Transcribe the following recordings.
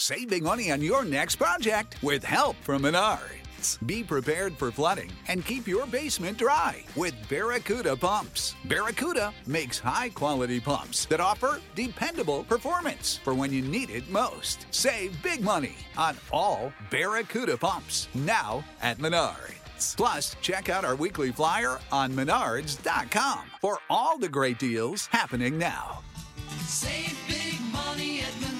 Save big money on your next project with help from Menards. Be prepared for flooding and keep your basement dry with Barracuda pumps. Barracuda makes high-quality pumps that offer dependable performance for when you need it most. Save big money on all Barracuda pumps now at Menards. Plus, check out our weekly flyer on Menards.com for all the great deals happening now. Save big money at Menards.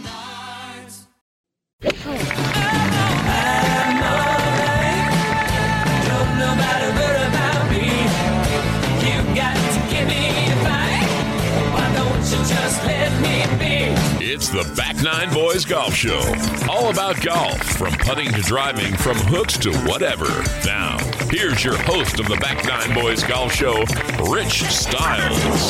No matter what about me, you got to give me a fight. Why don't you just let me be? It's the Back Nine Boys Golf Show. All about golf, from putting to driving, from hooks to whatever. Now, here's your host of the Back Nine Boys Golf Show, Rich Stiles.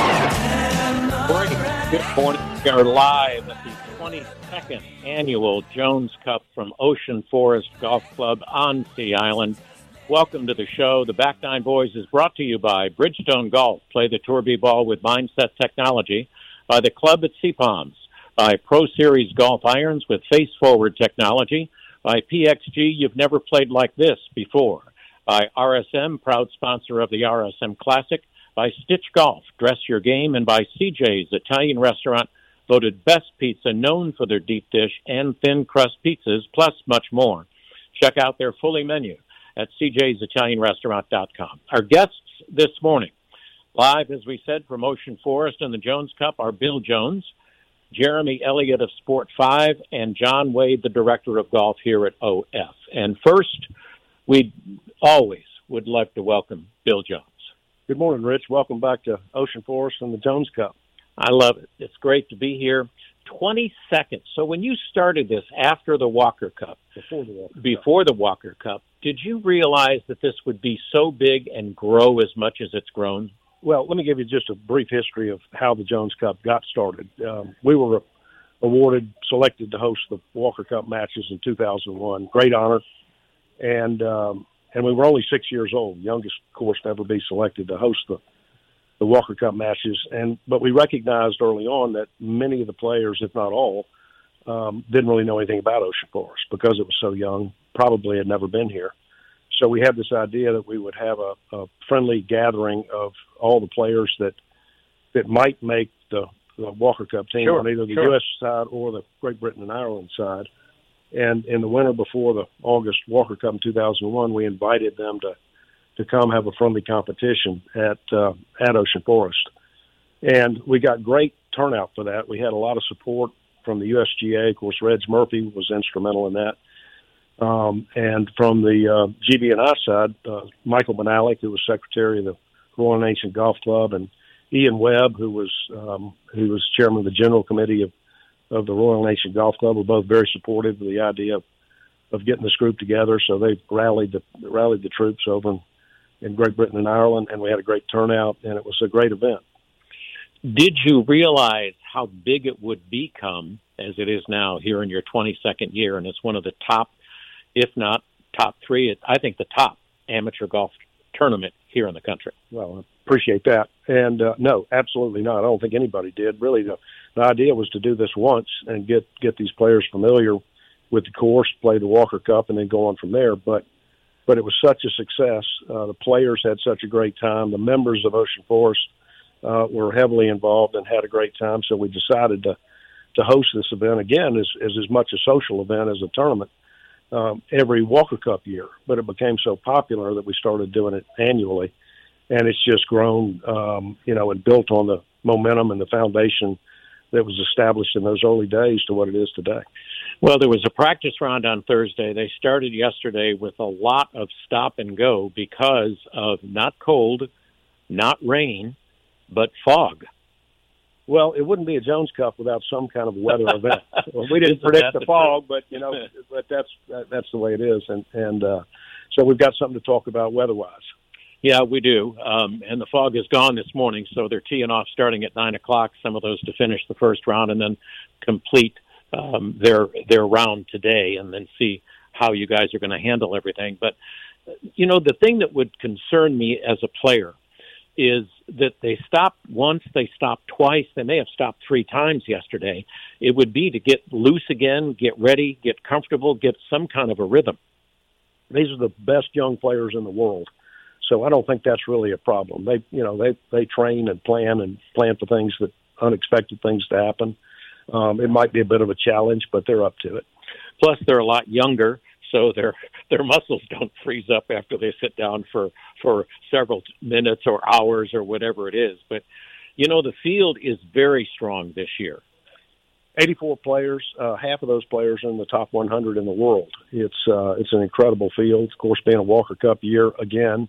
Good morning. We are live at the 22nd Annual Jones Cup from Ocean Forest Golf Club on Sea Island. Welcome to the show. The Back Nine Boys is brought to you by Bridgestone Golf. Play the Tour B ball with Mindset Technology. By the Club at Sea Palms. By Pro Series Golf Irons with face-forward technology. By PXG, you've never played like this before. By RSM, proud sponsor of the RSM Classic. By Stitch Golf, dress your game. And by CJ's Italian Restaurant, voted best pizza, known for their deep dish and thin crust pizzas, plus much more. Check out their fully menu at cjsitalianrestaurant.com. Our guests this morning, live, as we said, from Ocean Forest and the Jones Cup, are Bill Jones, Jeremy Elliott of Sport 5, and John Wade, the Director of Golf here at OF. And first, we always would love to welcome Bill Jones. Good morning, Rich. Welcome back to Ocean Forest and the Jones Cup. I love it. It's great to be here. 22nd. So when you started this after the Walker Cup, before the Walker Cup, did you realize that this would be so big and grow as much as it's grown? Well, let me give you just a brief history of how the Jones Cup got started. We were selected to host the Walker Cup matches in 2001. Great honor. And we were only 6 years old, youngest, of course, to ever be selected to host the Walker Cup matches. But we recognized early on that many of the players, if not all, didn't really know anything about Ocean Forest because it was so young, probably had never been here. So we had this idea that we would have a friendly gathering of all the players that might make the Walker Cup team on either the U.S. side or the Great Britain and Ireland side. And in the winter before the August Walker Cup in 2001, we invited them to come have a friendly competition at Ocean Forest. And we got great turnout for that. We had a lot of support from the USGA. Of course, Reg Murphy was instrumental in that. And from the GB&I side, Michael Benalik, who was secretary of the Royal Ancient Golf Club, and Ian Webb, who was chairman of the general committee of the Royal Ancient Golf Club, were both very supportive of the idea of getting this group together. So they rallied the troops over in Great Britain and Ireland, and we had a great turnout, and it was a great event. Did you realize how big it would become as it is now here in your 22nd year? And it's one of the top, if not top three, I think the top amateur golf tournament here in the country. Well, I appreciate that. And no, absolutely not. I don't think anybody did. Really, the idea was to do this once and get these players familiar with the course, play the Walker Cup, and then go on from there. But it was such a success. The players had such a great time. The members of Ocean Forest were heavily involved and had a great time. So we decided to host this event again as much a social event as a tournament every Walker Cup year. But it became so popular that we started doing it annually. And it's just grown, and built on the momentum and the foundation that was established in those early days to what it is today. Well, there was a practice round on Thursday. They started yesterday with a lot of stop and go because of not cold, not rain, but fog. Well, it wouldn't be a Jones Cup without some kind of weather event. Well, we didn't predict the fog, but but that's the way it is, and so we've got something to talk about weather-wise. Yeah, we do. And the fog is gone this morning, so they're teeing off starting at 9 o'clock, some of those to finish the first round and then complete their round today and then see how you guys are going to handle everything. But, the thing that would concern me as a player is that they stopped once, they stopped twice, they may have stopped 3 times yesterday. It would be to get loose again, get ready, get comfortable, get some kind of a rhythm. These are the best young players in the world. So I don't think that's really a problem. They train and plan for things, that unexpected things to happen. It might be a bit of a challenge, but they're up to it. Plus, they're a lot younger, so their muscles don't freeze up after they sit down for several minutes or hours or whatever it is. But, the field is very strong this year. 84 players, half of those players are in the top 100 in the world. It's an incredible field. Of course, being a Walker Cup year again,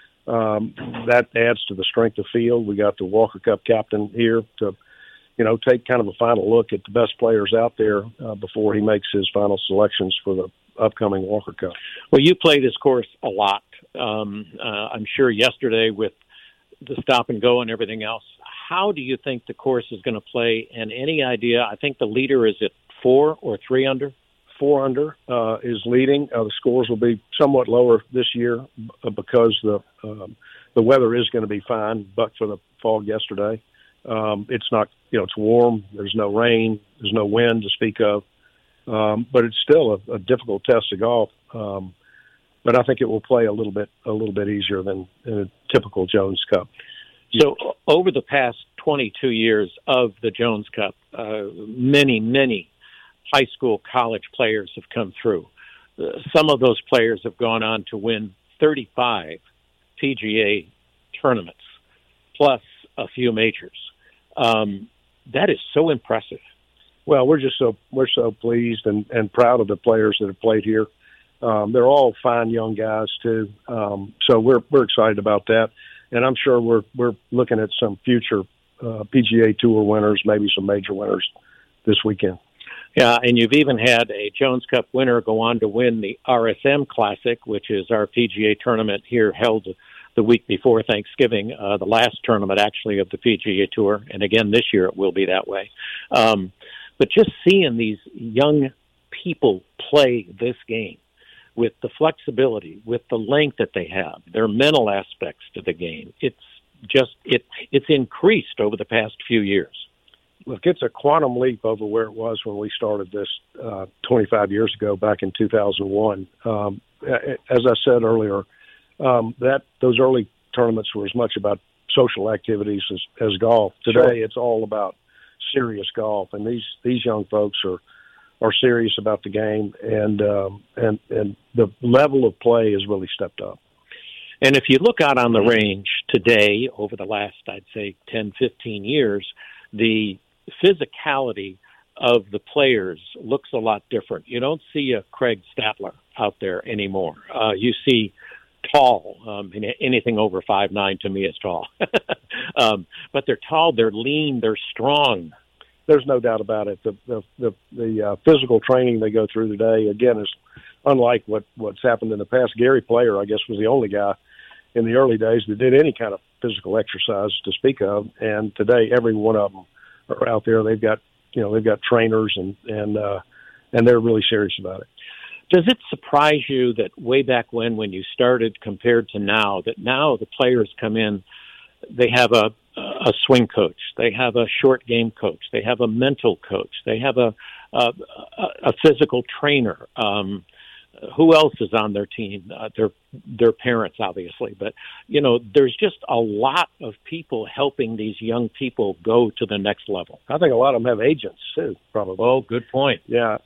that adds to the strength of field. We got the Walker Cup captain here to, take kind of a final look at the best players out there before he makes his final selections for the upcoming Walker Cup. Well, you play this course a lot. I'm sure yesterday with the stop and go and everything else. How do you think the course is going to play? And any idea? I think the leader is at 4 or 3 under. 4 under is leading. The scores will be somewhat lower this year because the weather is going to be fine, but for the fog yesterday. It's not, it's warm. There's no rain. There's no wind to speak of. But it's still a difficult test of golf. But I think it will play a little bit easier than in a typical Jones Cup. So over the past 22 years of the Jones Cup, many high school, college players have come through. Some of those players have gone on to win 35 PGA tournaments, plus a few majors. That is so impressive. Well, we're so pleased and proud of the players that have played here. They're all fine young guys too. So we're excited about that. And I'm sure we're looking at some future PGA Tour winners, maybe some major winners this weekend. Yeah, and you've even had a Jones Cup winner go on to win the RSM Classic, which is our PGA tournament here held the week before Thanksgiving, the last tournament actually of the PGA Tour. And again, this year it will be that way. But just seeing these young people play this game with the flexibility, with the length that they have, their mental aspects to the game, it's increased over the past few years. Look, it's a quantum leap over where it was when we started this 25 years ago, back in 2001. As I said earlier, those early tournaments were as much about social activities as golf. Today, Sure. It's all about serious golf, and these young folks are serious about the game, and the level of play has really stepped up. And if you look out on the range today, over the last, I'd say, 10, 15 years, the physicality of the players looks a lot different. You don't see a Craig Statler out there anymore. You see tall. Anything over 5'9" to me is tall. But they're tall, they're lean, they're strong. There's no doubt about it. The physical training they go through today, again, is unlike what's happened in the past. Gary Player, I guess, was the only guy in the early days that did any kind of physical exercise to speak of. And today, every one of them are out there. They've got trainers and they're really serious about it. Does it surprise you that way back when you started compared to now, that now the players come in, they have a swing coach, they have a short game coach, they have a mental coach, they have a physical trainer. Who else is on their team? Their parents, obviously. But, there's just a lot of people helping these young people go to the next level. I think a lot of them have agents, too, probably. Oh, good point. Yeah.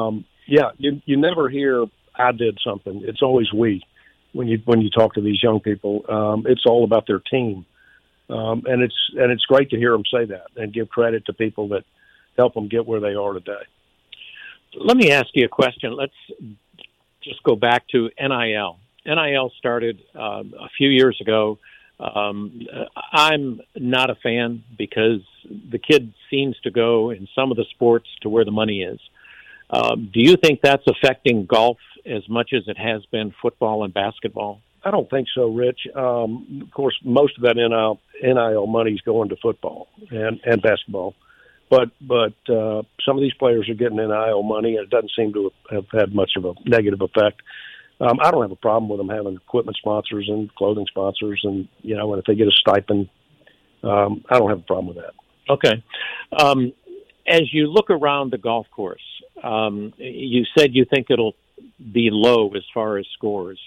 You never hear, I did something. It's always we when you talk to these young people. It's all about their team. And it's great to hear them say that and give credit to people that help them get where they are today. Let me ask you a question. Let's just go back to NIL. NIL started a few years ago. I'm not a fan because the kid seems to go in some of the sports to where the money is. Do you think that's affecting golf as much as it has been football and basketball? I don't think so, Rich. Of course, most of that NIL money is going to football and basketball. But some of these players are getting NIL money, and it doesn't seem to have had much of a negative effect. I don't have a problem with them having equipment sponsors and clothing sponsors, and and if they get a stipend I don't have a problem with that. Okay. As you look around the golf course, you said you think it'll be low as far as scores.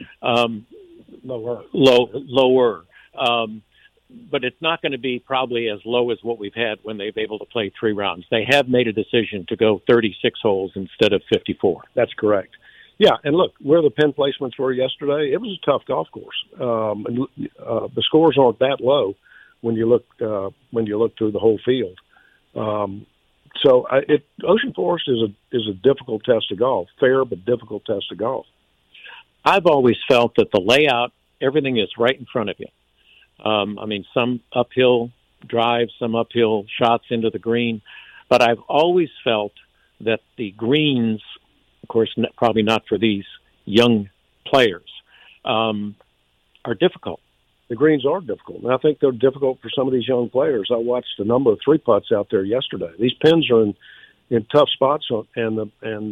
Lower. But it's not going to be probably as low as what we've had when they've been able to play 3 rounds. They have made a decision to go 36 holes instead of 54. That's correct. Yeah, and look, where the pin placements were yesterday, it was a tough golf course. The scores aren't that low when you look through the whole field. So Ocean Forest is a difficult test of golf, fair but difficult test of golf. I've always felt that the layout, everything is right in front of you. Some uphill drives, some uphill shots into the green, but I've always felt that the greens, of course, probably not for these young players, are difficult. The greens are difficult, and I think they're difficult for some of these young players. I watched a number of 3-putts out there yesterday. These pins are in tough spots, there's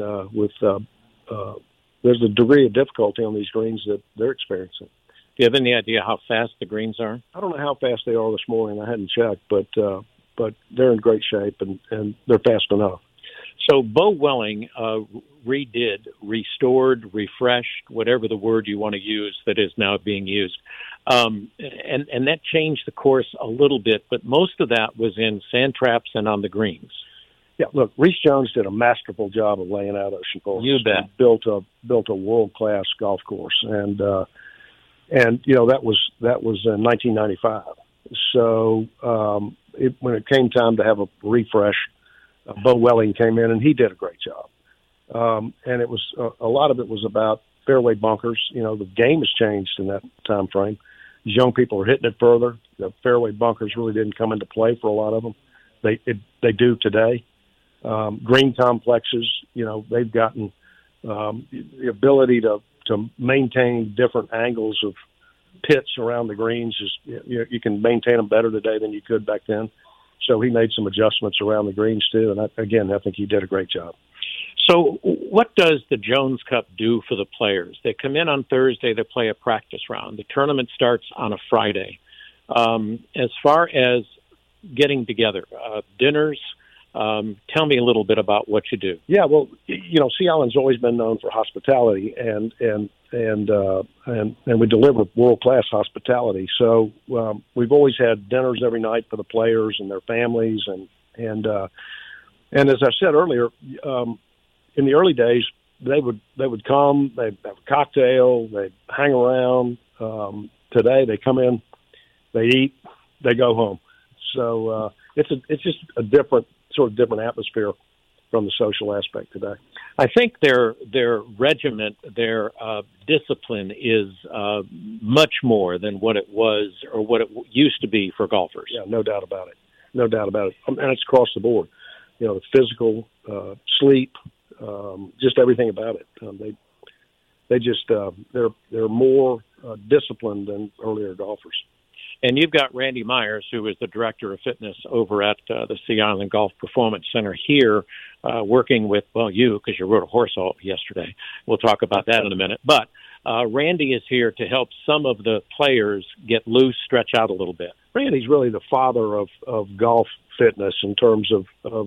a degree of difficulty on these greens that they're experiencing. Do you have any idea how fast the greens are? I don't know how fast they are this morning. I hadn't checked, but they're in great shape, and they're fast enough. So Bo Welling restored, refreshed, whatever the word you want to use that is now being used. And that changed the course a little bit, but most of that was in sand traps and on the greens. Yeah, look, Reese Jones did a masterful job of laying out Ocean Forest. You bet. He built a world-class golf course, and that was in 1995. So when it came time to have a refresh, Bo Welling came in and he did a great job. And it was a lot of it was about fairway bunkers. The game has changed in that time frame. These young people are hitting it further. The fairway bunkers really didn't come into play for a lot of them. They do today. Green complexes, they've gotten the ability to maintain different angles of pits around the greens. You can maintain them better today than you could back then. So he made some adjustments around the greens too, and I think he did a great job. So what does the Jones Cup do for the players? They come in on Thursday, they play a practice round. The tournament starts on a Friday. As far as getting together, dinners, tell me a little bit about what you do. Yeah, well, Sea Island's always been known for hospitality, and we deliver world-class hospitality. So we've always had dinners every night for the players and their families, and as I said earlier, in the early days they would come, they'd have a cocktail, they'd hang around. Today they come in, they eat, they go home. So it's just a different atmosphere from the social aspect today. I think their regiment, their discipline is much more than what it was or what it used to be for golfers. Yeah, no doubt about it. And it's across the board. The physical, sleep, just everything about it. They're more disciplined than earlier golfers. And you've got Randy Myers, who is the director of fitness over at the Sea Island Golf Performance Center here, working with, you, because you rode a horse all yesterday. We'll talk about that in a minute. But Randy is here to help some of the players get loose, stretch out a little bit. Randy's really the father of golf fitness in terms of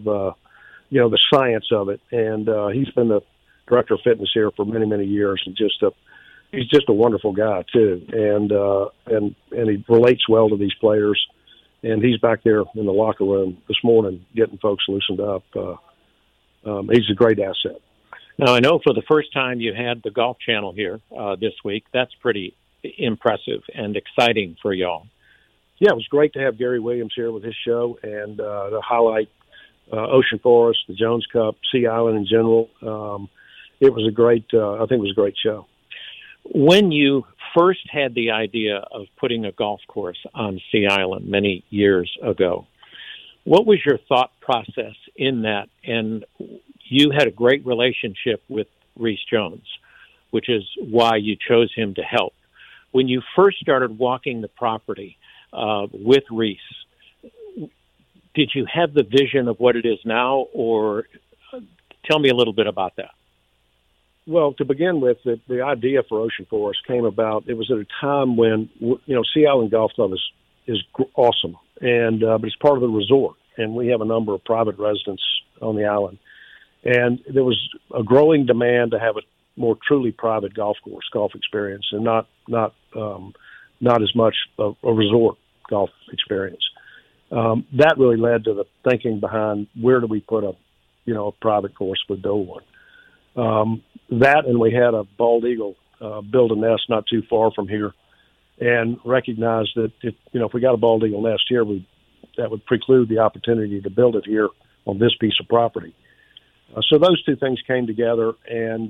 the science of it. And he's been the director of fitness here for many, many years, and he's just a wonderful guy too, and he relates well to these players. And he's back there in the locker room this morning getting folks loosened up. He's a great asset. Now, I know for the first time you had the Golf Channel here this week. That's pretty impressive and exciting for y'all. Yeah, it was great to have Gary Williams here with his show and to highlight Ocean Forest, the Jones Cup, Sea Island in general. It was a great show. When you first had the idea of putting a golf course on Sea Island many years ago, what was your thought process in that? And you had a great relationship with Reese Jones, which is why you chose him to help. When you first started walking the property with Reese, did you have the vision of what it is now, or tell me a little bit about that? Well, to begin with, the idea for Ocean Forest came about. It was at a time when Sea Island Golf Club is awesome, and but it's part of the resort, and we have a number of private residents on the island. And there was a growing demand to have a more truly private golf experience, and not as much a resort golf experience. That really led to the thinking behind where do we put a private course with Doe One. That, and we had a bald eagle build a nest not too far from here, and recognized that if we got a bald eagle nest here, that would preclude the opportunity to build it here on this piece of property. So those two things came together, and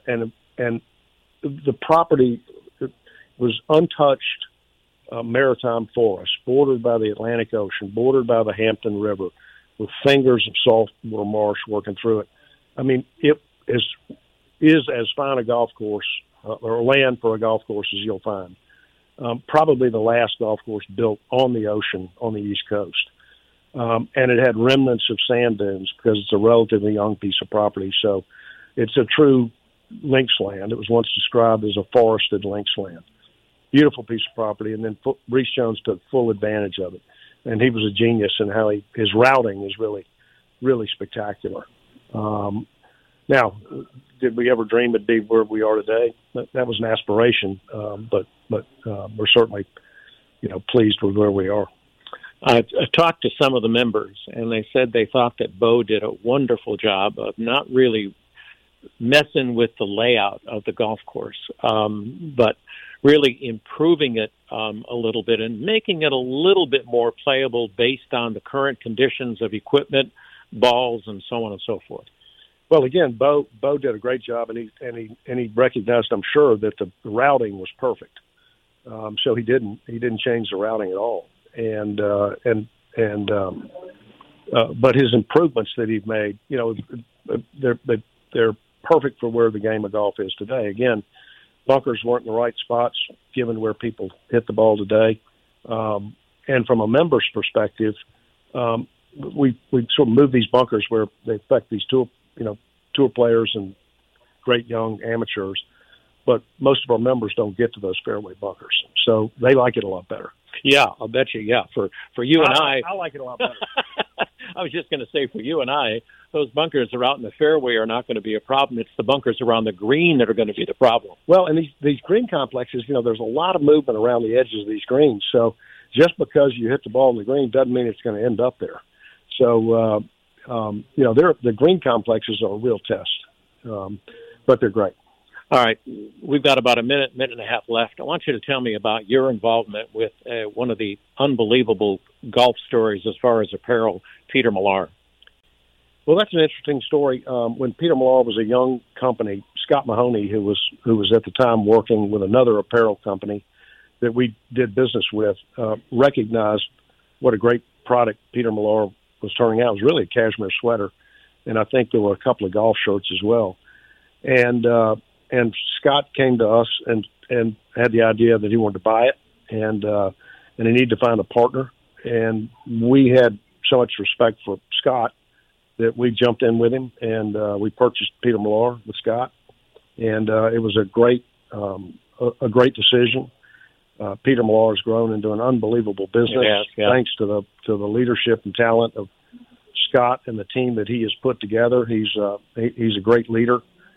the property was untouched maritime forest, bordered by the Atlantic Ocean, bordered by the Hampton River, with fingers of saltwater marsh working through it. I mean, it is as fine a golf course or land for a golf course as you'll find. Probably the last golf course built on the ocean on the East Coast. And it had remnants of sand dunes because it's a relatively young piece of property. So it's a true lynx land. It was once described as a forested lynx land. Beautiful piece of property. And then Reese Jones took full advantage of it. And he was a genius in how his routing is really, really spectacular. Now, did we ever dream it'd be where we are today? That was an aspiration, but we're certainly, pleased with where we are. I talked to some of the members, and they said they thought that Bo did a wonderful job of not really messing with the layout of the golf course, but really improving it a little bit and making it a little bit more playable based on the current conditions of equipment, balls, and so on and so forth. Well, again, Bo did a great job, and he recognized, I'm sure, that the routing was perfect. So he didn't change the routing at all. But his improvements that he's made, they're perfect for where the game of golf is today. Again, bunkers weren't in the right spots given where people hit the ball today. And from a member's perspective, we sort of move these bunkers where they affect these tour players and great young amateurs. But most of our members don't get to those fairway bunkers, so they like it a lot better. Yeah, I'll bet you. Yeah, for you and I like it a lot better. I was just going to say, for you and I, those bunkers are out in the fairway are not going to be a problem. It's the bunkers around the green that are going to be the problem. Well, and these green complexes, there's a lot of movement around the edges of these greens. So just because you hit the ball in the green doesn't mean it's going to end up there. So the green complexes are a real test, but they're great. All right, we've got about a minute and a half left. I want you to tell me about your involvement with one of the unbelievable golf stories as far as apparel, Peter Millar. Well, that's an interesting story. When Peter Millar was a young company, Scott Mahoney, who was at the time working with another apparel company that we did business with, recognized what a great product Peter Millar was turning out. It was really a cashmere sweater, and I think there were a couple of golf shirts as well. And Scott came to us and had the idea that he wanted to buy it, and he needed to find a partner. And we had so much respect for Scott that we jumped in with him, and we purchased Peter Millar with Scott. And it was a great decision. Peter Millar has grown into an unbelievable business thanks to the leadership and talent of Scott and the team that he has put together. He's a great leader.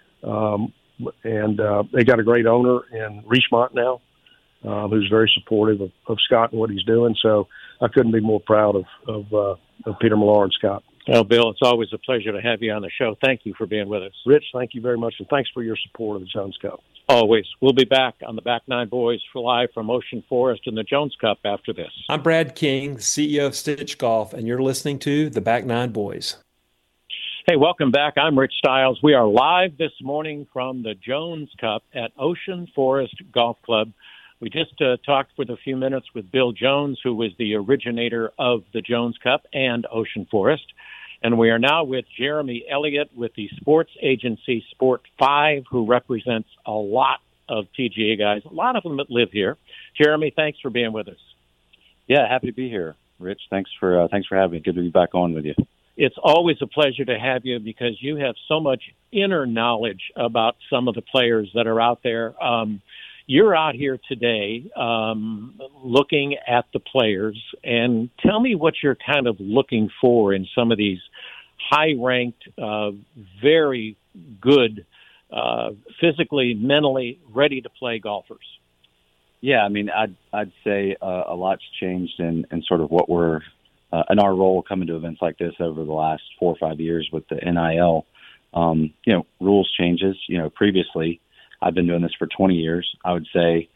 And they got a great owner in Richemont now, who's very supportive of Scott and what he's doing. So I couldn't be more proud of Peter Millar and Scott. Well, Bill, it's always a pleasure to have you on the show. Thank you for being with us. Rich, thank you very much, and thanks for your support of the Jones Cup. Always. We'll be back on the Back Nine Boys live from Ocean Forest and the Jones Cup after this. I'm Brad King, CEO of Stitch Golf, and you're listening to the Back Nine Boys. Hey, welcome back. I'm Rich Stiles. We are live this morning from the Jones Cup at Ocean Forest Golf Club. We just talked for a few minutes with Bill Jones, who was the originator of the Jones Cup and Ocean Forest. And we are now with Jeremy Elliott with the sports agency Sport 5, who represents a lot of PGA guys, a lot of them that live here. Jeremy, thanks for being with us. Yeah, happy to be here, Rich. Thanks for having me. Good to be back on with you. It's always a pleasure to have you because you have so much inner knowledge about some of the players that are out there. you're out here today looking at the players, and tell me what you're kind of looking for in some of these high-ranked, very good, physically, mentally ready-to-play golfers. Yeah, I mean, I'd say a lot's changed in sort of what we're in our role coming to events like this over the last 4 or 5 years with the NIL. Rules changes. Previously, I've been doing this for 20 years. I would say,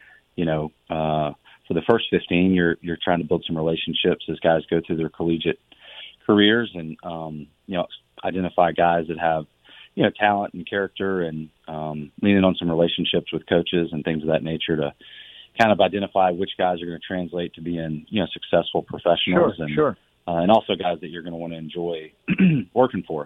for the first 15, you're trying to build some relationships as guys go through their collegiate careers and, identify guys that have, talent and character and leaning on some relationships with coaches and things of that nature to kind of identify which guys are going to translate to being, successful professionals. And also guys that you're going to want to enjoy working for.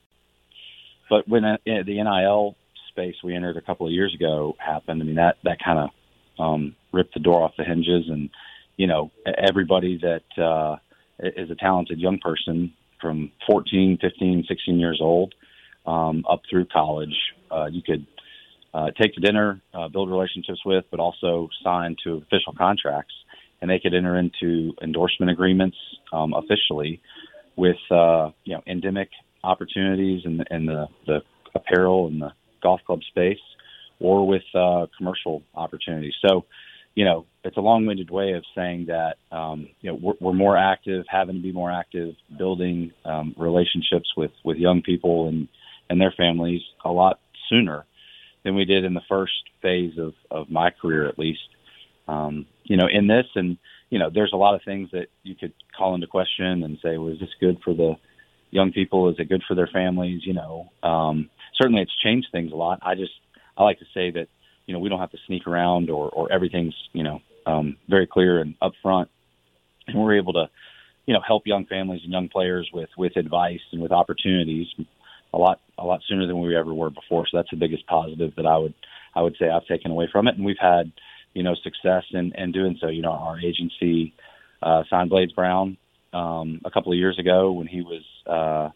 But when the NIL space we entered a couple of years ago happened, I mean, that kind of ripped the door off the hinges. And, everybody that is a talented young person from 14, 15, 16 years old up through college, you could take to dinner, build relationships with, but also sign to official contracts. And they could enter into endorsement agreements officially with, endemic opportunities in the apparel and the golf club space, or with commercial opportunities. So, it's a long-winded way of saying that, we're more active, having to be more active, building relationships with young people and their families a lot sooner than we did in the first phase of my career, at least. In this, and, there's a lot of things that you could call into question and say, well, is this good for the young people? Is it good for their families? Certainly it's changed things a lot. I like to say that, we don't have to sneak around or everything's, very clear and upfront. And we're able to, help young families and young players with advice and with opportunities a lot sooner than we ever were before. So that's the biggest positive that I would say I've taken away from it. And we've had, success in doing so. Our agency signed Blades Brown a couple of years ago when he was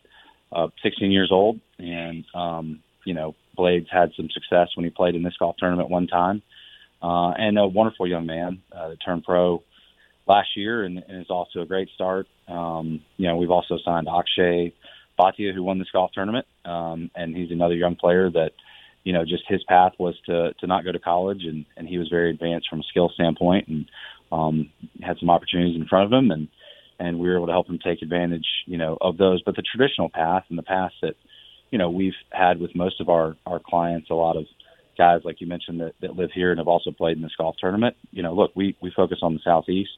16 years old. And, Blades had some success when he played in this golf tournament one time. And a wonderful young man that turned pro last year and is off to a great start. We've also signed Akshay Bhatia, who won this golf tournament. And he's another young player that, just his path was to not go to college, and he was very advanced from a skill standpoint and had some opportunities in front of him, and we were able to help him take advantage, of those. But the traditional path and the path that, we've had with most of our clients, a lot of guys, like you mentioned, that live here and have also played in this golf tournament. Look, we focus on the Southeast.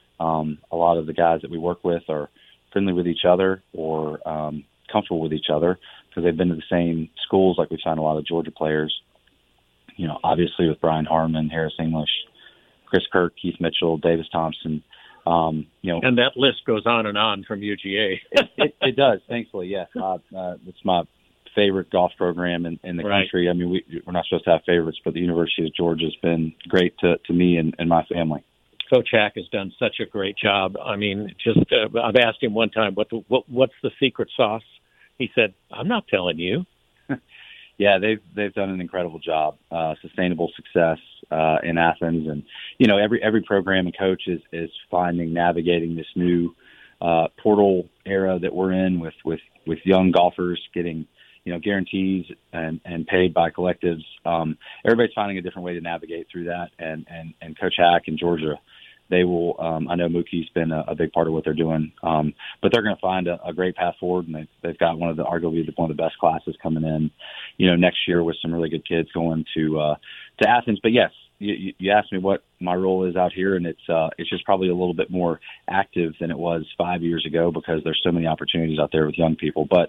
A lot of the guys that we work with are friendly with each other or comfortable with each other because they've been to the same schools. Like we've signed a lot of Georgia players, obviously with Brian Harmon, Harris English, Chris Kirk, Keith Mitchell, Davis Thompson. And that list goes on and on from UGA. it does, thankfully, yes. It's my favorite golf program in the country. I mean, we're not supposed to have favorites, but the University of Georgia has been great to me and my family. Coach Hack has done such a great job. I mean, I've asked him one time, what's the secret sauce? He said, I'm not telling you. Yeah, they've done an incredible job, sustainable success in Athens, and every program and coach is navigating this new portal era that we're in with young golfers getting guarantees and paid by collectives. Everybody's finding a different way to navigate through that, and Coach Hack in Georgia, they will. I know Mookie's been a big part of what they're doing, but they're going to find a great path forward, and they've got arguably one of the best classes coming in, next year with some really good kids going to Athens. But yes, you asked me what my role is out here, and it's just probably a little bit more active than it was 5 years ago because there's so many opportunities out there with young people. But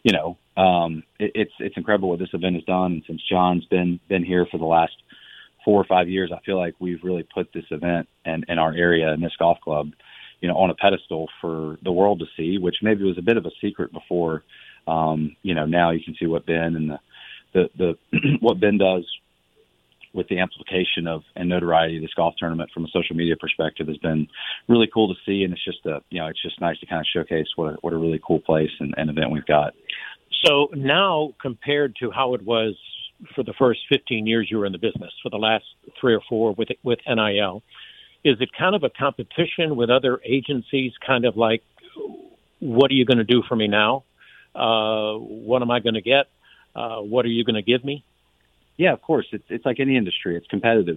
it's incredible what this event has done, and since John's been here for the last 4 or 5 years, I feel like we've really put this event and our area and this golf club, on a pedestal for the world to see, which maybe was a bit of a secret before. Now you can see what Ben and the what Ben does with the amplification of and notoriety of this golf tournament from a social media perspective has been really cool to see. And it's just it's just nice to kind of showcase what a really cool place and event we've got. So now compared to how it was for the first 15 years you were in the business, for the last 3 or 4 with NIL. Is it kind of a competition with other agencies, kind of like, what are you going to do for me now? What am I going to get? What are you going to give me? Yeah, of course. It's like any industry. It's competitive.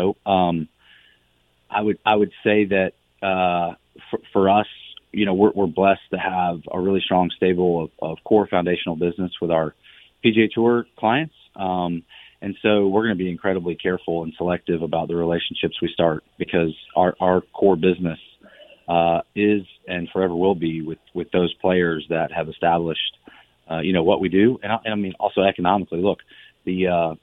I would say that for us, we're blessed to have a really strong stable of core foundational business with our PGA Tour clients. And so we're going to be incredibly careful and selective about the relationships we start, because our core business is and forever will be with those players that have established, what we do. And I mean, also economically, look, the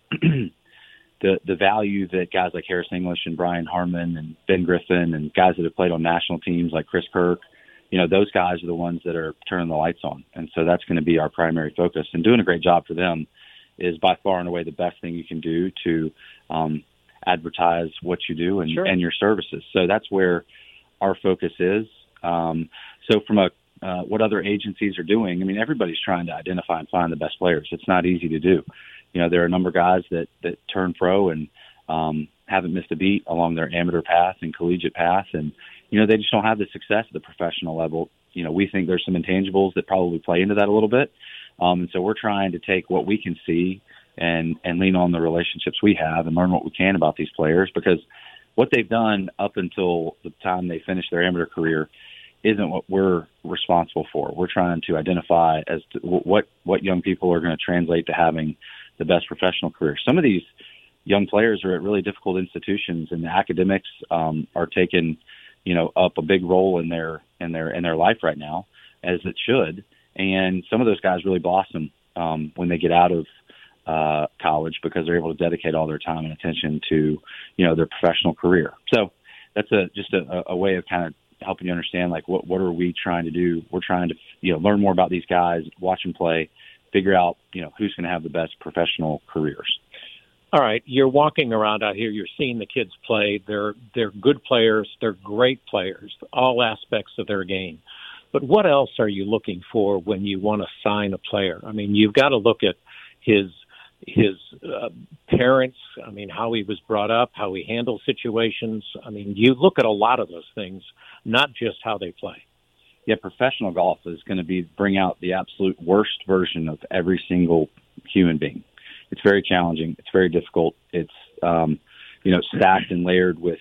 value that guys like Harris English and Brian Harmon and Ben Griffin and guys that have played on national teams like Chris Kirk, those guys are the ones that are turning the lights on. And so that's going to be our primary focus, and doing a great job for them is by far and away the best thing you can do to advertise what you do and, Sure. and your services. So that's where our focus is. So from what other agencies are doing, I mean, everybody's trying to identify and find the best players. It's not easy to do. There are a number of guys that turn pro and haven't missed a beat along their amateur path and collegiate path. And, they just don't have the success at the professional level. We think there's some intangibles that probably play into that a little bit. And so we're trying to take what we can see and lean on the relationships we have and learn what we can about these players, because what they've done up until the time they finish their amateur career isn't what we're responsible for. We're trying to identify as to what young people are going to translate to having the best professional career. Some of these young players are at really difficult institutions, and the academics are taking, up a big role in their life right now, as it should. And some of those guys really blossom when they get out of college, because they're able to dedicate all their time and attention to, their professional career. So that's just a way of kind of helping you understand, like, what are we trying to do? We're trying to, learn more about these guys, watch them play, figure out, who's going to have the best professional careers. All right, you're walking around out here. You're seeing the kids play. They're good players. They're great players, all aspects of their game. But what else are you looking for when you want to sign a player? I mean, you've got to look at his parents. I mean, how he was brought up, how he handles situations. I mean, you look at a lot of those things, not just how they play. Yeah, professional golf is going to bring out the absolute worst version of every single human being. It's very challenging. It's very difficult. It's, stacked and layered with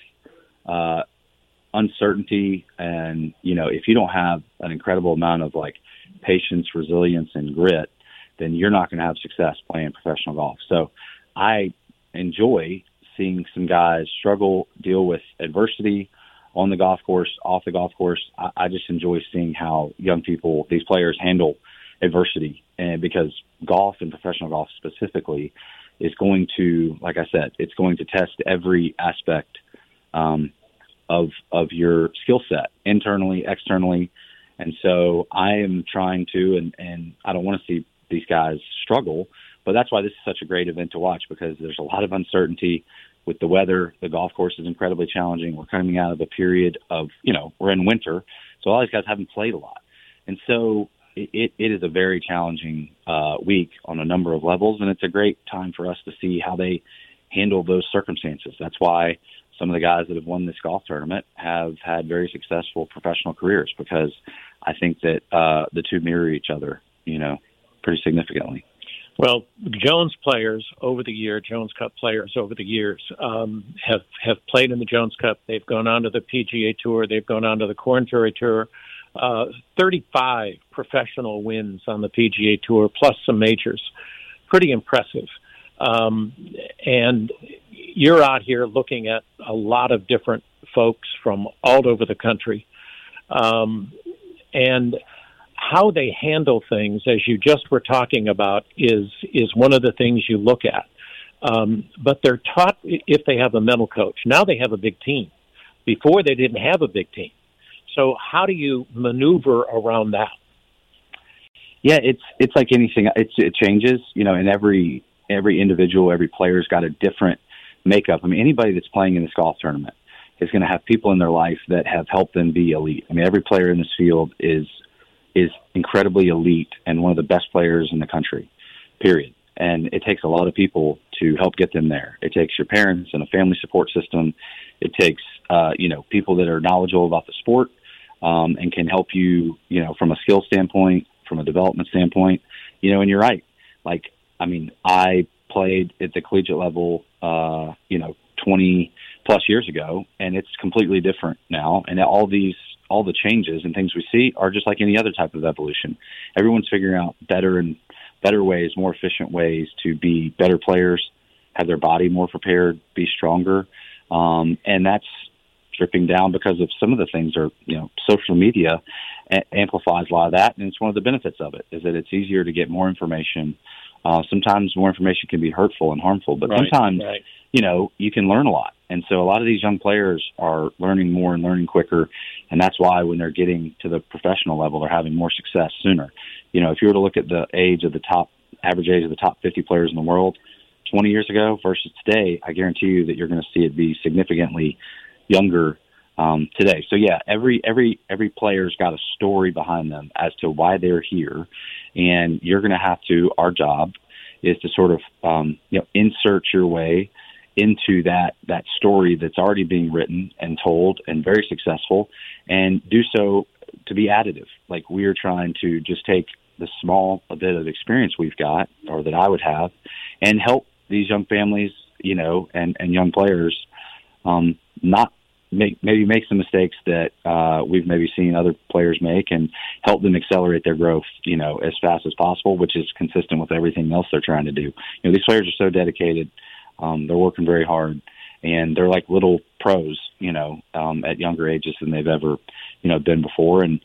uncertainty. And, if you don't have an incredible amount of patience, resilience, and grit, then you're not going to have success playing professional golf. So I enjoy seeing some guys struggle, deal with adversity on the golf course, off the golf course. I just enjoy seeing how young people, these players, handle adversity. And because golf, and professional golf specifically, is going to, like I said, it's going to test every aspect of your skill set, internally, externally. And so I am trying to, and I don't want to see these guys struggle, but that's why this is such a great event to watch, because there's a lot of uncertainty with the weather. The golf course is incredibly challenging. We're coming out of a period of, we're in winter, so all these guys haven't played a lot. And so it is a very challenging week on a number of levels, and it's a great time for us to see how they handle those circumstances. That's why some of the guys that have won this golf tournament have had very successful professional careers, because I think that the two mirror each other, pretty significantly. Well, Jones players over the year, Jones Cup players over the years, have played in the Jones Cup. They've gone on to the PGA Tour. They've gone on to the Korn Ferry Tour. 35 professional wins on the PGA Tour, plus some majors. Pretty impressive. And you're out here looking at a lot of different folks from all over the country. And how they handle things, as you just were talking about, is one of the things you look at. But they're taught if they have a mental coach. Now they have a big team. Before they didn't have a big team. So how do you maneuver around that? Yeah, it's like anything. It changes, and every individual, every player's got a different makeup. I mean, anybody that's playing in this golf tournament is going to have people in their life that have helped them be elite. I mean, every player in this field is incredibly elite and one of the best players in the country, period. And it takes a lot of people to help get them there. It takes your parents and a family support system. It takes, people that are knowledgeable about the sport and can help you, from a skill standpoint, from a development standpoint, and you're right. I played at the collegiate level, 20 plus years ago, and it's completely different now. And all the changes and things we see are just like any other type of evolution. Everyone's figuring out better ways, more efficient ways to be better players, have their body more prepared, be stronger. And that's stripping down because of some of the things are, social media amplifies a lot of that. And it's one of the benefits of it is that it's easier to get more information. Sometimes more information can be hurtful and harmful, but sometimes, you can learn a lot. And so a lot of these young players are learning more and learning quicker. And that's why when they're getting to the professional level, they're having more success sooner. If you were to look at the average age of the top 50 players in the world 20 years ago versus today, I guarantee you that you're going to see it be significantly younger today. So yeah, every player's got a story behind them as to why they're here. And you're going to have to, our job is to sort of, insert your way into that story that's already being written and told and very successful, and do so to be additive. Like we're trying to just take the small bit of experience we've got, or that I would have, and help these young families, and young players, not make some mistakes that we've maybe seen other players make, and help them accelerate their growth, as fast as possible, which is consistent with everything else they're trying to do. These players are so dedicated. They're working very hard, and they're like little pros, at younger ages than they've ever, been before. And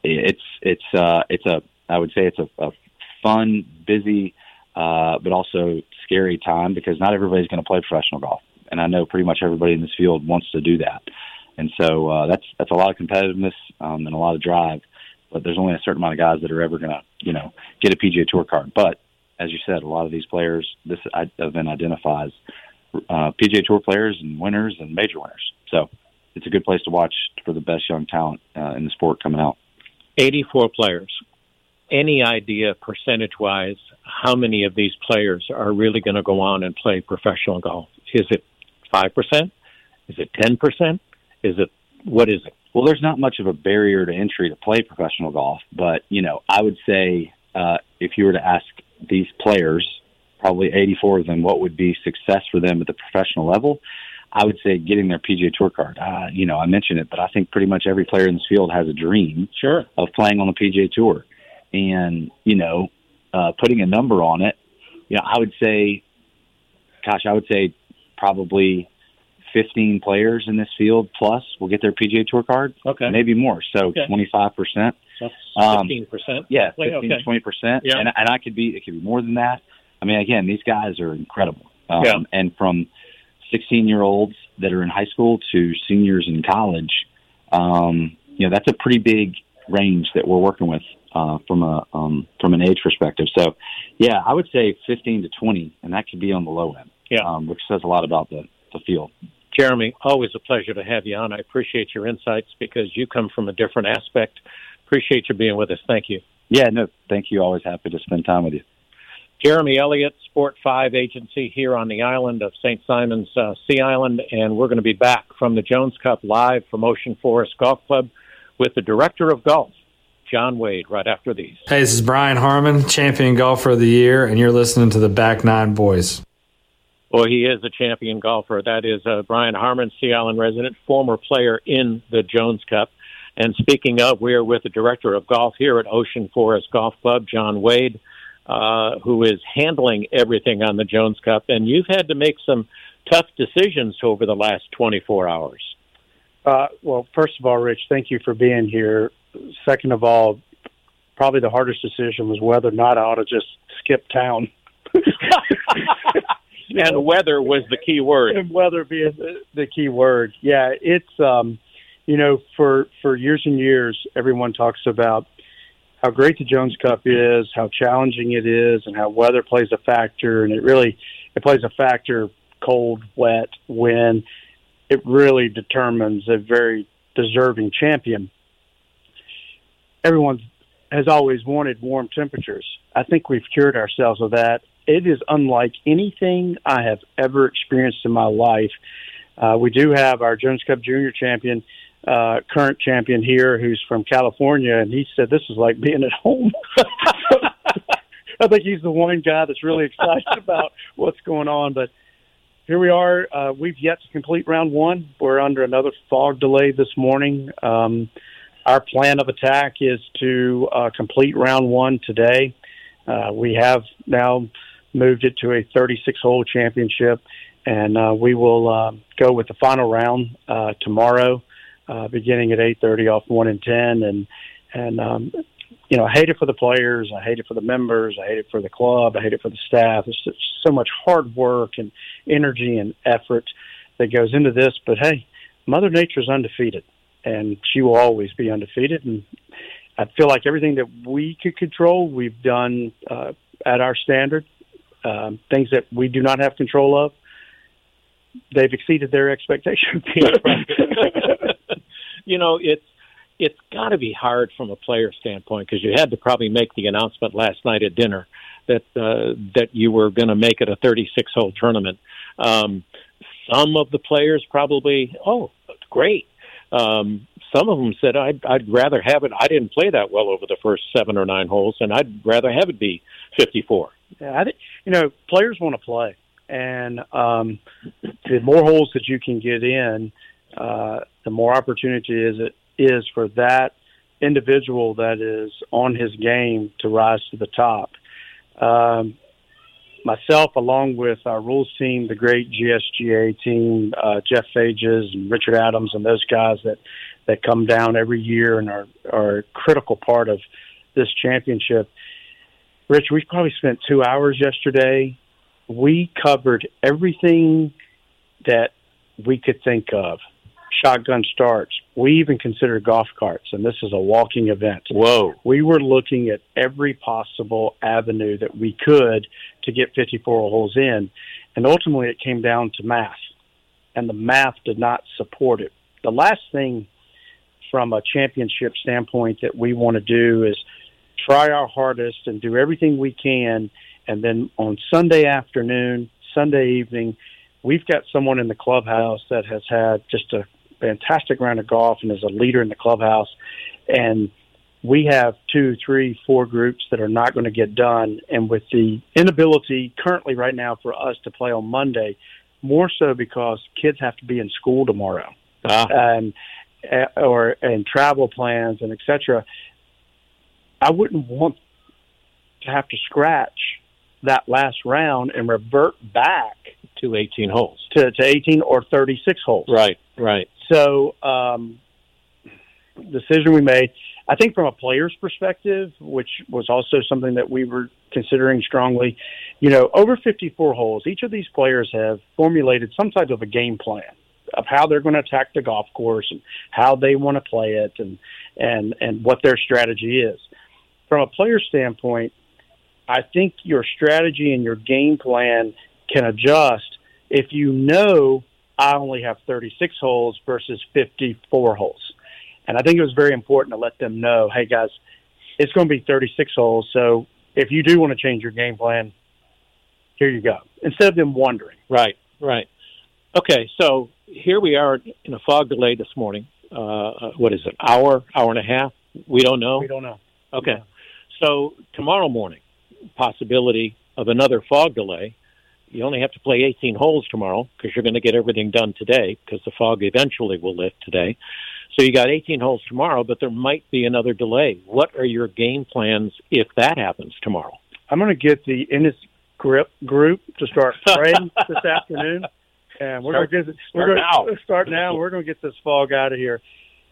I would say it's a fun, busy, but also scary time, because not everybody's going to play professional golf. And I know pretty much everybody in this field wants to do that. And so that's a lot of competitiveness and a lot of drive, but there's only a certain amount of guys that are ever going to, get a PGA Tour card. But as you said, a lot of these players, this event identifies PGA Tour players and winners and major winners. So it's a good place to watch for the best young talent in the sport coming out. 84 players. Any idea, percentage-wise, how many of these players are really going to go on and play professional golf? Is it 5%? Is it 10%? What is it? Well, there's not much of a barrier to entry to play professional golf, but, I would say if you were to ask these players, probably 84 of them, what would be success for them at the professional level, I would say getting their PGA Tour card. I mentioned it, but I think pretty much every player in this field has a dream of playing on the PGA Tour. And, putting a number on it, I would say probably 15 players in this field plus will get their PGA Tour card. Okay. Maybe more. So 25%. So 15%. Yeah, 15 to 20%. Yeah. And it could be more than that. I mean, again, these guys are incredible. And from 16-year-olds that are in high school to seniors in college, that's a pretty big range that we're working with from an age perspective. So, yeah, I would say 15 to 20, and that could be on the low end, which says a lot about the field. Jeremy, always a pleasure to have you on. I appreciate your insights because you come from a different aspect. Appreciate you being with us. Thank you. Yeah, no, thank you. Always happy to spend time with you. Jeremy Elliott, Sport 5 agency here on the island of St. Simon's, Sea Island, and we're going to be back from the Jones Cup live from Ocean Forest Golf Club with the Director of Golf, John Wade, right after these. Hey, this is Brian Harmon, Champion Golfer of the Year, and you're listening to the Back Nine Boys. Well, he is a champion golfer. That is Brian Harmon, Sea Island resident, former player in the Jones Cup. And speaking of, we are with the Director of Golf here at Ocean Forest Golf Club, John Wade, who is handling everything on the Jones Cup. And you've had to make some tough decisions over the last 24 hours. Well, first of all, Rich, thank you for being here. Second of all, probably the hardest decision was whether or not I ought to just skip town. And weather was the key word. And weather being the key word. Yeah, it's, for years and years, everyone talks about how great the Jones Cup is, how challenging it is, and how weather plays a factor. And it plays a factor, cold, wet, wind. It really determines a very deserving champion. Everyone has always wanted warm temperatures. I think we've cured ourselves of that. it is unlike anything I have ever experienced in my life. We do have our Jones Cup Junior champion, current champion here, who's from California, and he said this is like being at home. I think he's the one guy that's really excited about what's going on. But here we are. We've yet to complete round one. We're under another fog delay this morning. Our plan of attack is to complete round one today. We have now moved it to a 36-hole championship, and we will go with the final round tomorrow, beginning at 8:30 off 1 and 10. And you know, I hate it for the players. I hate it for the members. I hate it for the club. I hate it for the staff. There's so much hard work and energy and effort that goes into this. But, hey, Mother Nature's undefeated, and she will always be undefeated. And I feel like everything that we could control, we've done at our standard. Things that we do not have control of, they've exceeded their expectations. You know, it's got to be hard from a player standpoint, because you had to probably make the announcement last night at dinner that you were going to make it a 36-hole tournament. Some of the players probably, oh, great. Some of them said, I'd rather have it. I didn't play that well over the first 7 or 9 holes, and I'd rather have it be 54. Yeah, I think, you know, players want to play, and the more holes that you can get in, the more opportunity it is for that individual that is on his game to rise to the top. Myself, along with our rules team, the great GSGA team, Jeff Fages and Richard Adams and those guys that come down every year and are a critical part of this championship. Rich, we probably spent 2 hours yesterday. We covered everything that we could think of. Shotgun starts. We even considered golf carts, and this is a walking event. Whoa. We were looking at every possible avenue that we could to get 54 holes in, and ultimately it came down to math, and the math did not support it. The last thing from a championship standpoint that we want to do is try our hardest and do everything we can, and then on Sunday afternoon, Sunday evening, we've got someone in the clubhouse that has had just a fantastic round of golf and is a leader in the clubhouse. And we have 2, 3, 4 groups that are not going to get done. And with the inability currently right now for us to play on Monday, more so because kids have to be in school tomorrow and travel plans and et cetera, I wouldn't want to have to scratch that last round and revert back to 18 holes, to 18 or 36 holes. Right. So, decision we made, I think from a player's perspective, which was also something that we were considering strongly, you know, over 54 holes, each of these players have formulated some type of a game plan of how they're going to attack the golf course and how they want to play it and what their strategy is. From a player standpoint, I think your strategy and your game plan can adjust if you know I only have 36 holes versus 54 holes. And I think it was very important to let them know, hey, guys, it's going to be 36 holes, so if you do want to change your game plan, here you go, instead of them wondering. Right. Okay, so here we are in a fog delay this morning. What is it, hour and a half? We don't know? We don't know. Okay. So tomorrow morning, possibility of another fog delay. You only have to play 18 holes tomorrow because you're going to get everything done today because the fog eventually will lift today. So you got 18 holes tomorrow, but there might be another delay. What are your game plans if that happens tomorrow? I'm going to get the Ennis Grip group to start praying this afternoon. And we're going to start now. We're going to get this fog out of here.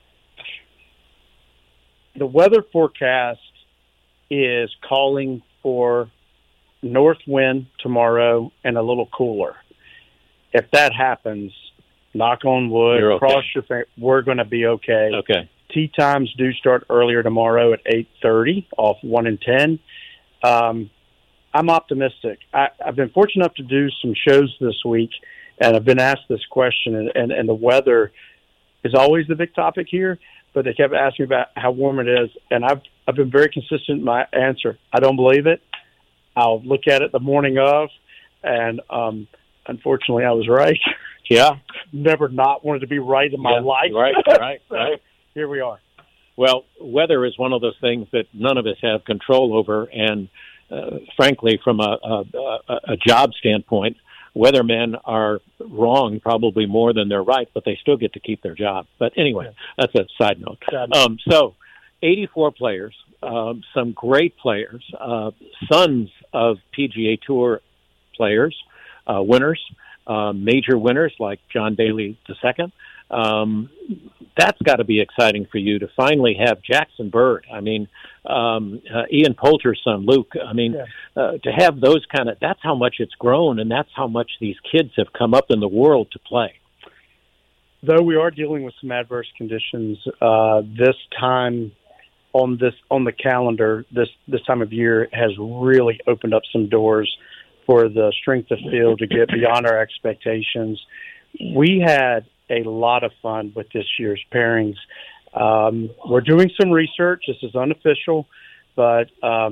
The weather forecast is calling for north wind tomorrow and a little cooler. If that happens, knock on wood, okay. Cross your fingers, we're going to be okay. Okay. Tee times do start earlier tomorrow at 8:30 off 1 and 10. I'm optimistic. I've been fortunate enough to do some shows this week, and I've been asked this question, and the weather is always the big topic here, but they kept asking me about how warm it is, and I've been very consistent in my answer. I don't believe it. I'll look at it the morning of, and unfortunately, I was right. Yeah. Never not wanted to be right in my life. Right. Here we are. Well, weather is one of those things that none of us have control over, and frankly, from a job standpoint, weathermen are wrong probably more than they're right, but they still get to keep their job. But anyway, that's a side note. So 84 players, some great players, sons of PGA Tour players, winners, major winners like John Daly II. That's got to be exciting for you to finally have Jackson Bird. I mean, Ian Poulter's son, Luke. I mean, to have those that's how much it's grown, and that's how much these kids have come up in the world to play. Though we are dealing with some adverse conditions, this time on the calendar, this time of year has really opened up some doors for the strength of field to get beyond our expectations. We had a lot of fun with this year's pairings. We're doing some research. This is unofficial, but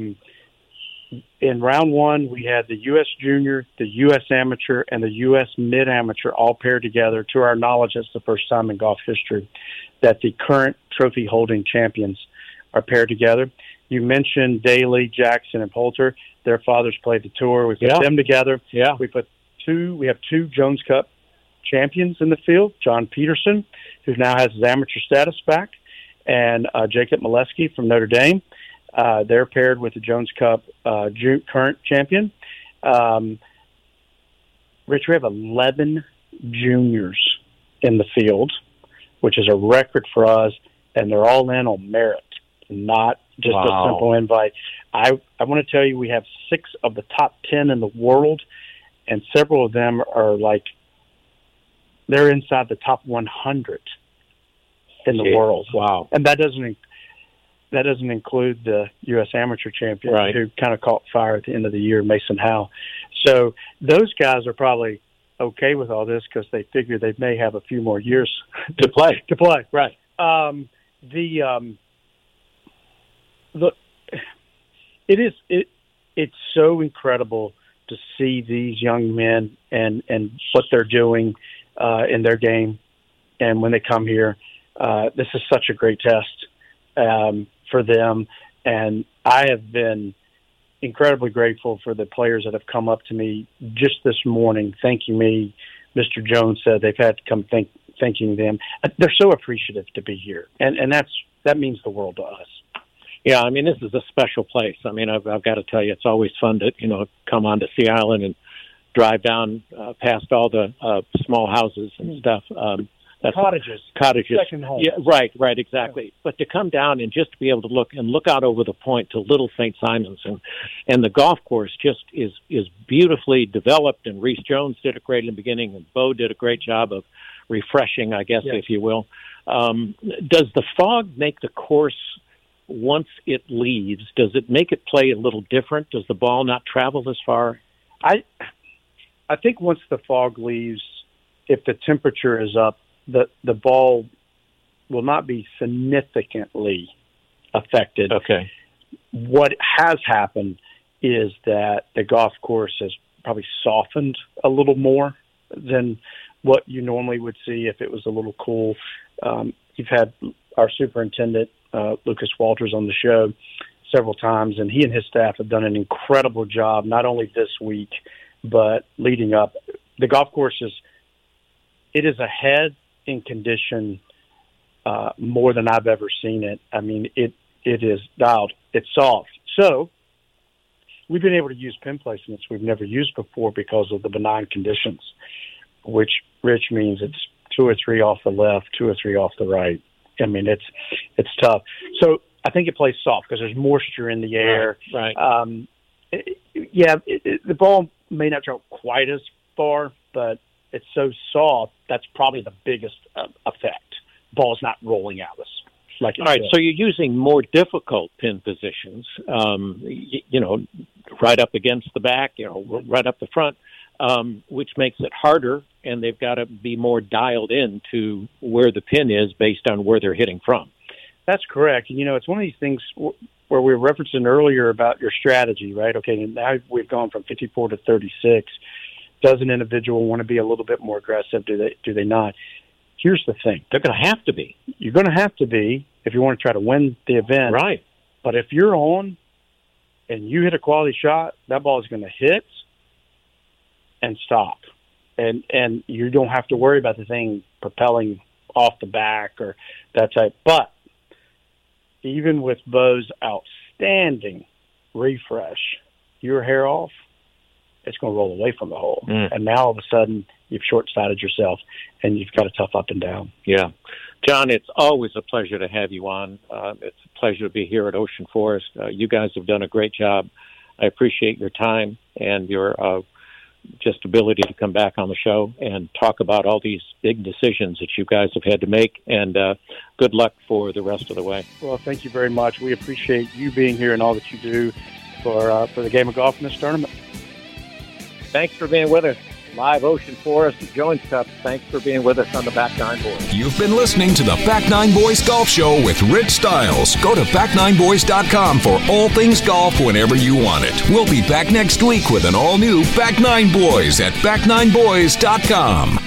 in round one, we had the U.S. Junior, the U.S. Amateur, and the U.S. Mid-Amateur all paired together. To our knowledge, it's the first time in golf history that the current trophy-holding champions are paired together. You mentioned Daly, Jackson, and Poulter. Their fathers played the tour. We put them together. Yeah. We have two Jones Cup champions in the field, John Peterson, who now has his amateur status back, and Jacob Molesky from Notre Dame. They're paired with the Jones Cup current champion. Rich, we have 11 juniors in the field, which is a record for us, and they're all in on merit, not just a simple invite. I want to tell you we have 6 of the top 10 in the world, and several of them are they're inside the top 100 in the world. Wow. And that doesn't include the U.S. Amateur champion who kind of caught fire at the end of the year, Mason Howe. So those guys are probably okay with all this because they figure they may have a few more years to play. Right. It's so incredible to see these young men and what they're doing in their game, and when they come here, this is such a great test for them. And I have been incredibly grateful for the players that have come up to me just this morning, thanking me. Mr. Jones said they've had to come thanking them. They're so appreciative to be here, and that means the world to us. Yeah, I mean, this is a special place. I mean, I've got to tell you, it's always fun to come on to Sea Island and drive down past all the small houses and stuff. That's cottages. Second home. Yeah, right, exactly. Yeah. But to come down and just to be able to look out over the point to Little St. Simons, and the golf course just is beautifully developed. And Reese Jones did a great in the beginning, and Bo did a great job of refreshing, I guess, if you will. Does the fog make the course, once it leaves, does it make it play a little different? Does the ball not travel as far? I think once the fog leaves, if the temperature is up, the ball will not be significantly affected. Okay. What has happened is that the golf course has probably softened a little more than what you normally would see if it was a little cool. You've had our superintendent, Lucas Walters, on the show several times, and he and his staff have done an incredible job, not only this week, but leading up. The golf course is ahead in condition more than I've ever seen it. I mean, it is dialed. It's soft. So we've been able to use pin placements we've never used before because of the benign conditions, which, Rich, means it's 2 or 3 off the left, 2 or 3 off the right. I mean, it's tough. So I think it plays soft because there's moisture in the air. Right. The ball may not travel quite as far, but it's so soft, that's probably the biggest effect. Ball's not rolling out us. All right, so you're using more difficult pin positions, right up against the back, right up the front, which makes it harder, and they've got to be more dialed in to where the pin is based on where they're hitting from. That's correct. And, it's one of these things, where we were referencing earlier about your strategy, right? Okay, and now we've gone from 54 to 36. Does an individual want to be a little bit more aggressive? Do they not? Here's the thing. They're going to have to be. You're going to have to be if you want to try to win the event. Right. But if you're on and you hit a quality shot, that ball is going to hit and stop. And you don't have to worry about the thing propelling off the back or that type. But even with Bo's outstanding refresh, your hair off, it's going to roll away from the hole. And now all of a sudden you've short-sighted yourself and you've got a tough up and down. Yeah. John, it's always a pleasure to have you on. It's a pleasure to be here at Ocean Forest. You guys have done a great job. I appreciate your time and your just ability to come back on the show and talk about all these big decisions that you guys have had to make. And good luck for the rest of the way. Well, thank you very much. We appreciate you being here and all that you do for the game of golf in this tournament. Thanks for being with us. Live Ocean Forest Jones Cup. Thanks for being with us on the Back Nine Boys. You've been listening to the Back Nine Boys Golf Show with Rich Stiles. Go to back9boys.com for all things golf whenever you want it. We'll be back next week with an all-new Back Nine Boys at back9boys.com.